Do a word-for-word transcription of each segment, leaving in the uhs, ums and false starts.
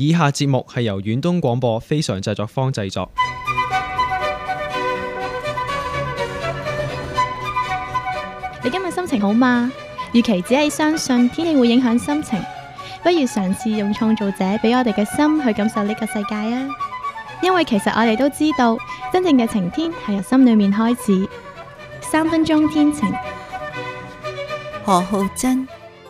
以下節目係由遠東廣播非常製作坊製作。 你今日心情好嗎？與其只係相信天氣會影響心情，不如嘗試用創造者俾我哋嘅心去感受呢個世界啊！因為其實我哋都知道，真正嘅晴天係由心裏面開始。三分鐘天晴， 何浩珍。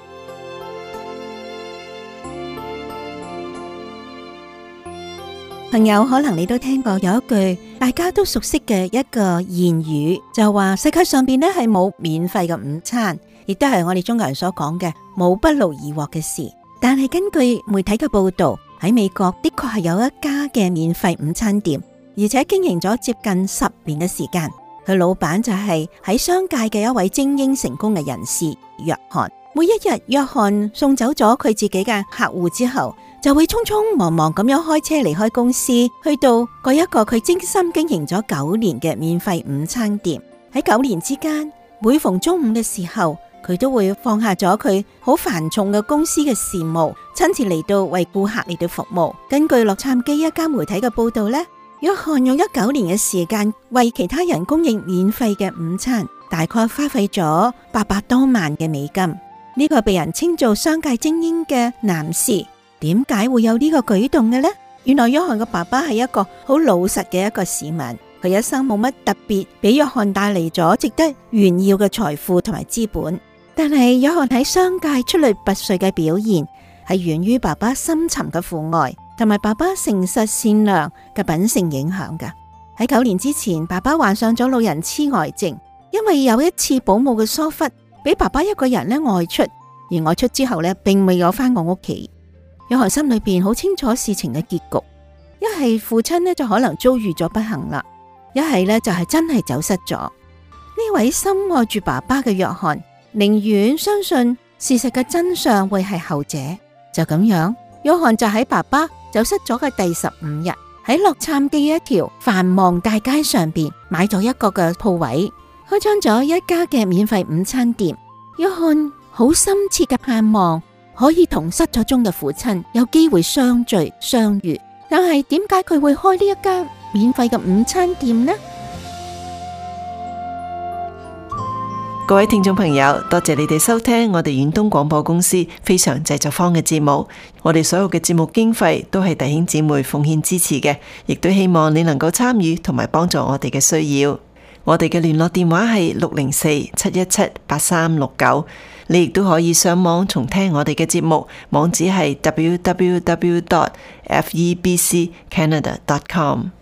朋友，可能你都聽過有一句大家都熟悉嘅一個諺語，就話世界上邊呢係冇免費嘅午餐，亦都係我哋中國人所講嘅冇不勞而獲嘅事。但係根據媒體嘅報道，喺美國的確係有一家嘅免費午餐店，而且經營咗接近十年嘅時間。佢老闆就係喺商界嘅一位精英成功嘅人士約翰。每一日，約翰送走咗佢自己嘅客戶之後，就會匆匆忙忙咁樣開車離開公司，去到嗰一個佢精心經營咗九年嘅免費午餐店。喺九年之間，每逢中午嘅時候，佢都會放下咗佢好繁重嘅公司嘅事務，親自嚟到為顧客嚟到服務。根據洛杉磯一家媒體嘅報道呢，約翰用咗九年嘅時間為其他人供應免費嘅午餐，大概花費咗八百多萬嘅美金。呢個被人稱做商界精英嘅男士，點解會有呢個舉動嘅呢？原來約翰嘅爸爸係一個好老實嘅一個市民，佢一生冇乜特別俾約翰帶嚟咗值得炫耀嘅財富同埋資本。但係約翰喺商界出類拔萃嘅表現，係源於爸爸深沉嘅父愛同埋爸爸誠實善良嘅品性影響㗎。喺九年之前，爸爸患上咗老人痴呆症，因為有一次保姆嘅疏忽，俾爸爸一個人咧外出，而外出之後咧，並未有翻過屋企。約翰心裏邊好清楚事情嘅結局，一係父親咧就可能遭遇咗不幸啦，一係咧就係真係走失咗。呢位深愛住爸爸嘅約翰，寧願相信事實嘅真相會係後者。就咁樣，約翰就喺爸爸走失咗嘅第十五日，喺洛杉磯一條繁忙大街上邊買咗一個嘅鋪位，開張咗一家嘅免費午餐店。約翰好深切嘅盼望可以同失咗蹤嘅父親有機會相聚相遇，但係點解佢會開呢一家免費嘅午餐店呢？ 各位聽眾朋友，多謝你哋收聽我哋遠東廣播公司非常製作坊嘅節目。我哋所有嘅節目經費都係弟兄姊妹奉獻支持嘅，亦都希望你能夠參與同埋幫助我哋嘅需要。我哋嘅聯絡電話係六零四七一七八三六九，你亦都可以上網重聽我哋嘅節目，網址係 w w w dot f e b c canada dot com。